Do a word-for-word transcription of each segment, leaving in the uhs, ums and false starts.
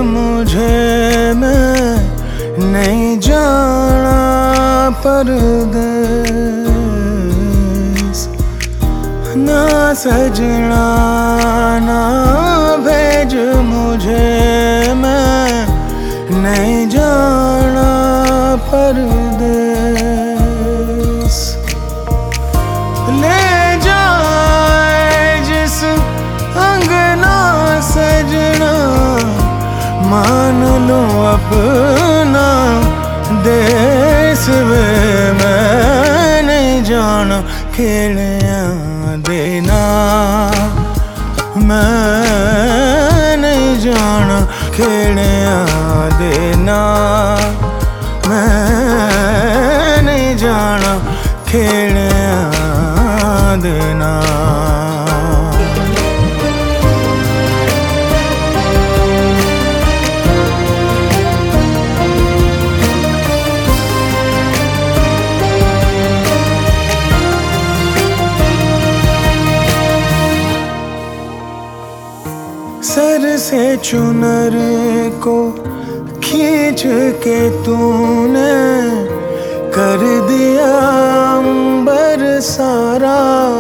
मुझे मैं नहीं जाना परदेस। ना सजना ना भेज मुझे मैं नहीं जाना परदेस। ले जाए जिस अंगना सजना मान लो अपना देश वे मैं नहीं जाना खेलिया देना। मैं नहीं जाना खेलिया देना। मैं नहीं जाना खेलिया देना। सर से चुनर को खींच के तूने कर दिया अंबर सारा।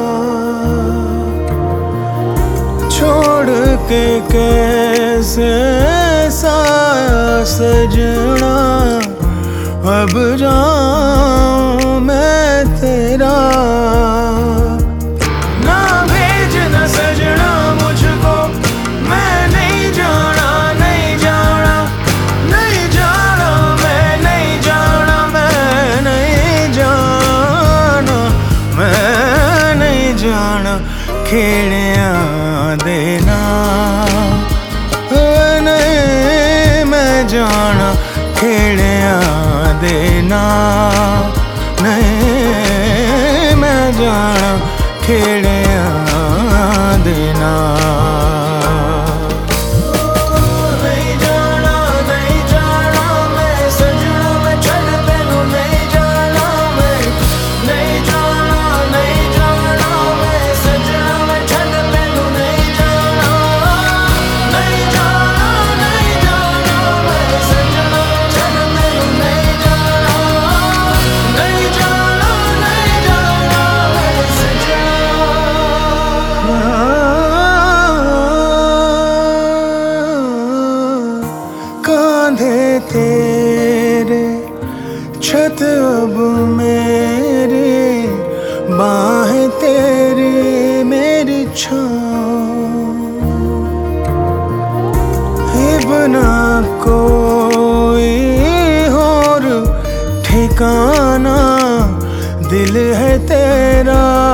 छोड़ के कैसे साया सजना अब जाऊं मैं तेरा। ना भेज न सजना मुझको मैं नहीं जाना नहीं जाना नहीं जाना मैं नहीं जाना मैं नहीं जाना मैं नहीं जाना खेलिया देना। नहीं मैं जाना खेलिया देना। नहीं मैं जाना खेलिया देना। कांधे तेरे छत अब मेरी बाहें तेरी मेरी छाँव। हिबना कोई और ठिकाना दिल है तेरा